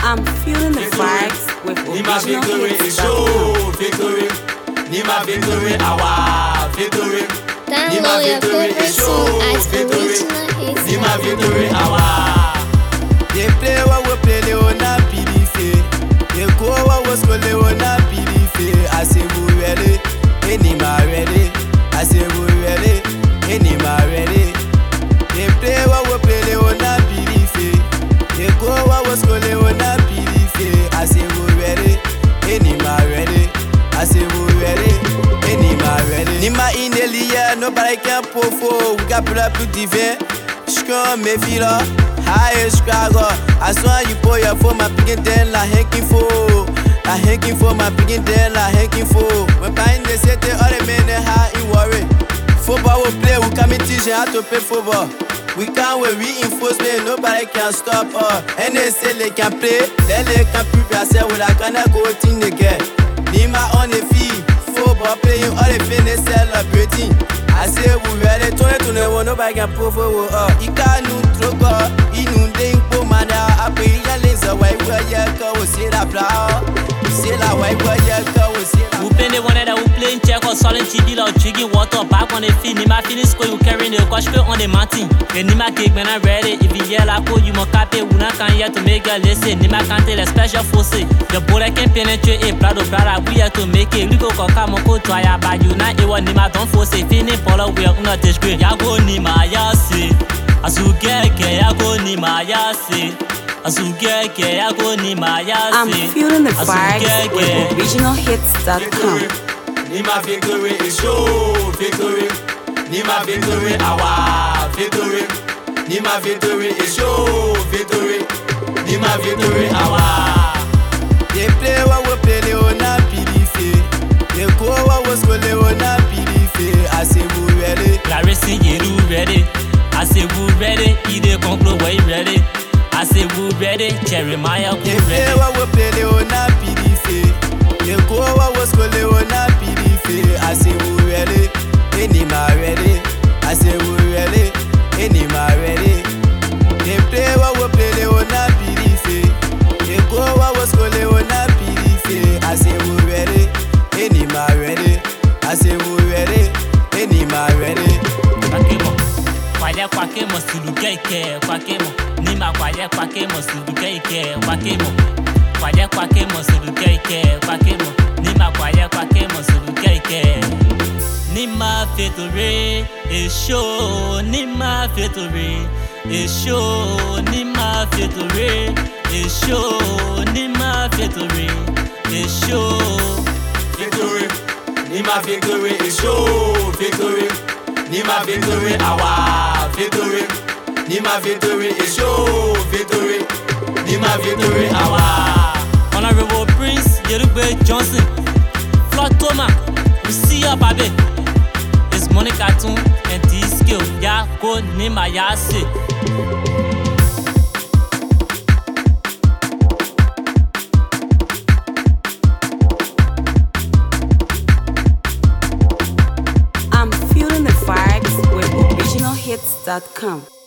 I'm feeling the vibes with Victory is show. Victory. Nima victory, our victory. Download your favorite song at Original Hits. Nima victory, our. They play what we play, they will not be defeated. They go what was good, they will not be defeated. I say we ready, Nima ready. I say we ready, Nima ready. They play what we play, they will not be defeated. They go what was good, they will not be defeated. I say we ready, Nima ready. I say we ready, Nima ready. Nima in the lier, nobody can pull for. We got put up to divine. Scrum me feel up, high Chicago. I saw you pour your phone, my picking den la hanking for. La hanking for my picking den la hanking for. When buying the set, all the men how you worry. Football will play, we come and teach you how to play football. We can't wait reinforcement, nobody can stop us. And they say they can play, then they can prove yourself with a kind of go thing again. Nima on the field, football playing, all the fitness celebrating. I say we ready, 2021, nobody can prove for us. You can't know trouble, you know they ain't go man out. I pay your laser, why we're here, go see that flower. See that why we're here, go see that. Who play the one that who play in check or solid TV or drinking water back on the field. Nima finish score, you carrying the coach on the mountain. The Nima cake when I'm ready. If you yell like you must copy, we not can here to make a listen. Nima can't tell a special force. The bullet can penetrate a brother, we have to make it. We go come go try about you. Not even Nima don't force it. Finish follow we are not this great. Yago Nima yasi. Azugeke yago Nima yasi. Azugeke yago Nima yasi. I'm feeling the vibes with originalhits.com. Nima victory is show. Victory. Nima victory, our victory. Nima victory is show. Victory. Nima victory, our. They play what we play, they will not be defeated. They go what was good, they will not be defeated. I say we ready. Clarissa, you ready? I say we ready. Either conclude way ready. I say we ready. Jeremiah, we They play ready. what we play, they will not be defeated. They go what was good, they will not be defeated. I say we ready. Nima ready. I say we ready. Nima ready. They play what we play, they will not be defeated. They go what was good, they will not be defeated. I say we ready. Nima ready. I say we ready. Nima ready. Kwakemo, kwakemo silugeke, kwakemo. Nima kwakemo silugeke, kwakemo. Kwakemo silugeke, kwakemo. Nima kwakemo silugeke. Nima victory is show. Nima victory is show. Nima victory is show. Nima victory is show. Victory. Nima victory is show. Victory. Nima victory, our victory. Nima victory is show. Victory. Nima victory, our. Honorable Prince Yerugbe Johnson, Floyd Thomas, we see ya baby. It's Money Cartoon and T-Skill. Ya go Nima yasi. I'm feeling the vibes with originalhits.com.